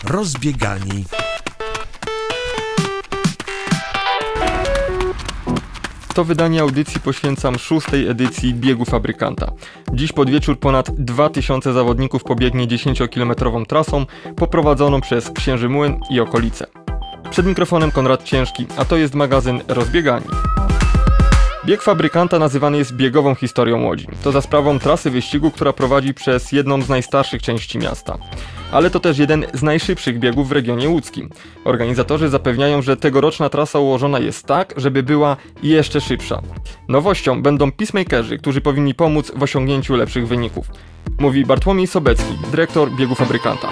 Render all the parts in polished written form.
Rozbiegani. To wydanie audycji poświęcam 6. edycji Biegu Fabrykanta. Dziś pod wieczór ponad 2000 zawodników pobiegnie 10-kilometrową trasą poprowadzoną przez Księży Młyn i okolice. Przed mikrofonem Konrad Ciężki, a to jest magazyn Rozbiegani. Bieg Fabrykanta nazywany jest biegową historią Łodzi. To za sprawą trasy wyścigu, która prowadzi przez jedną z najstarszych części miasta. Ale to też jeden z najszybszych biegów w regionie łódzkim. Organizatorzy zapewniają, że tegoroczna trasa ułożona jest tak, żeby była jeszcze szybsza. Nowością będą pacemakerzy, którzy powinni pomóc w osiągnięciu lepszych wyników. Mówi Bartłomiej Sobecki, dyrektor Biegu Fabrykanta.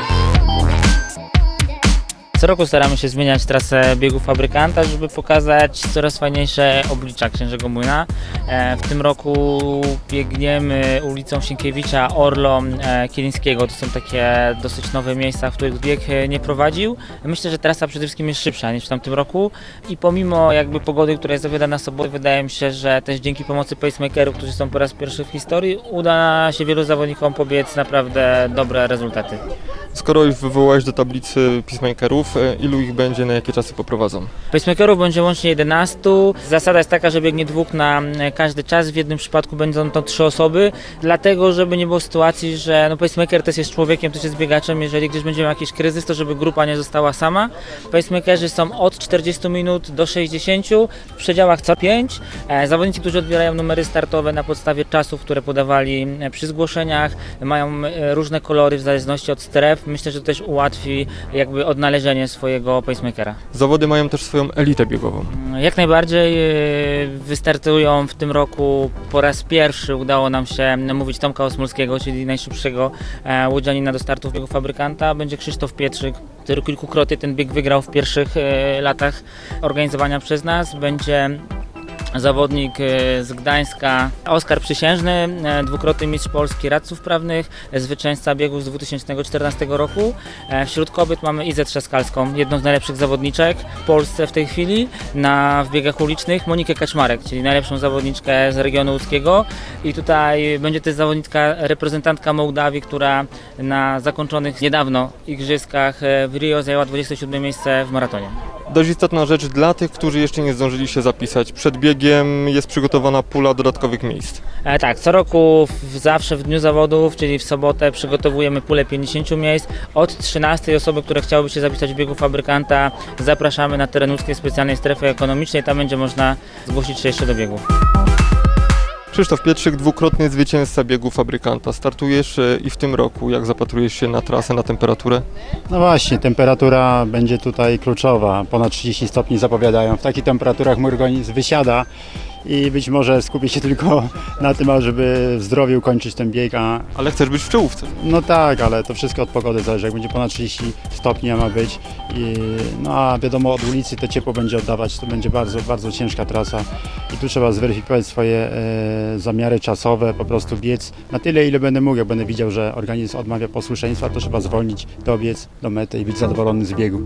Co roku staramy się zmieniać trasę biegu Fabrykanta, żeby pokazać coraz fajniejsze oblicza Księżego Młyna. W tym roku biegniemy ulicą Sienkiewicza, Orlą, Kielińskiego. To są takie dosyć nowe miejsca, w których bieg nie prowadził. Myślę, że trasa przede wszystkim jest szybsza niż w tamtym roku i pomimo pogody, która jest zapowiadana na sobotę, wydaje mi się, że też dzięki pomocy pacemakerów, którzy są po raz pierwszy w historii, uda się wielu zawodnikom pobiec naprawdę dobre rezultaty. Skoro już wywołałeś do tablicy pacemakerów, ilu ich będzie, na jakie czasy poprowadzą? Pacemakerów będzie łącznie 11. Zasada jest taka, że biegnie 2 na każdy czas. W jednym przypadku będą to 3 osoby, dlatego żeby nie było sytuacji, że pacemaker też jest człowiekiem, też jest biegaczem. Jeżeli gdzieś będzie jakiś kryzys, to żeby grupa nie została sama. Pacemakerzy są od 40 minut do 60, w przedziałach co 5. Zawodnicy, którzy odbierają numery startowe na podstawie czasów, które podawali przy zgłoszeniach, mają różne kolory w zależności od stref. Myślę, że to też ułatwi odnalezienie swojego pacemakera. Zawody mają też swoją elitę biegową. Jak najbardziej. Wystartują w tym roku po raz pierwszy, udało nam się namówić Tomka Osmolskiego, czyli najszybszego łodzianina do startu w biegu Fabrykanta. Będzie Krzysztof Pietrzyk, który kilkukrotnie ten bieg wygrał w pierwszych latach organizowania przez nas. Będzie zawodnik z Gdańska, Oskar Przysiężny, dwukrotny mistrz Polski radców prawnych, zwycięzca biegu z 2014 roku. Wśród kobiet mamy Izę Trzaskalską, jedną z najlepszych zawodniczek w Polsce w tej chwili w biegach ulicznych, Monikę Kaczmarek, czyli najlepszą zawodniczkę z regionu łódzkiego. I tutaj będzie też zawodniczka, reprezentantka Mołdawii, która na zakończonych niedawno igrzyskach w Rio zajęła 27 miejsce w maratonie. Dość istotna rzecz dla tych, którzy jeszcze nie zdążyli się zapisać. Przed biegiem jest przygotowana pula dodatkowych miejsc. Tak, co roku zawsze w dniu zawodów, czyli w sobotę, przygotowujemy pulę 50 miejsc. Od 13 osoby, które chciałyby się zapisać w biegu Fabrykanta, zapraszamy na teren łódzkiej specjalnej strefy ekonomicznej. Tam będzie można zgłosić się jeszcze do biegu. Krzysztof Pietrzyk, dwukrotny zwycięzca biegu Fabrykanta. Startujesz i w tym roku. Jak zapatrujesz się na trasę, na temperaturę? No właśnie, temperatura będzie tutaj kluczowa. Ponad 30 stopni zapowiadają. W takich temperaturach mój organizm wysiada i być może skupię się tylko na tym, żeby w zdrowiu kończyć ten bieg. Ale chcesz być w czołówce. No tak, ale to wszystko od pogody zależy. Jak będzie ponad 30 stopni, ma być. A wiadomo, od ulicy to ciepło będzie oddawać. To będzie bardzo, bardzo ciężka trasa. I tu trzeba zweryfikować swoje zamiary czasowe, po prostu biec na tyle, ile będę mógł. Jak będę widział, że organizm odmawia posłuszeństwa, to trzeba zwolnić, dobiec do mety i być zadowolony z biegu.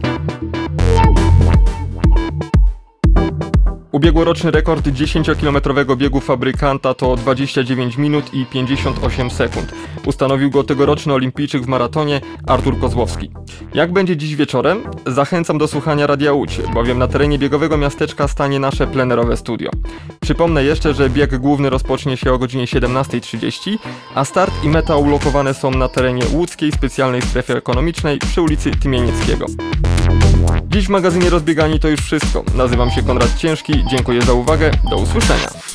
Ubiegłoroczny rekord 10-kilometrowego biegu Fabrykanta to 29 minut i 58 sekund. Ustanowił go tegoroczny olimpijczyk w maratonie Artur Kozłowski. Jak będzie dziś wieczorem? Zachęcam do słuchania Radia Łódź, bowiem na terenie biegowego miasteczka stanie nasze plenerowe studio. Przypomnę jeszcze, że bieg główny rozpocznie się o godzinie 17:30, a start i meta ulokowane są na terenie łódzkiej specjalnej strefy ekonomicznej przy ulicy Tymienieckiego. Dziś w magazynie Rozbiegani to już wszystko. Nazywam się Konrad Ciężki, dziękuję za uwagę, do usłyszenia.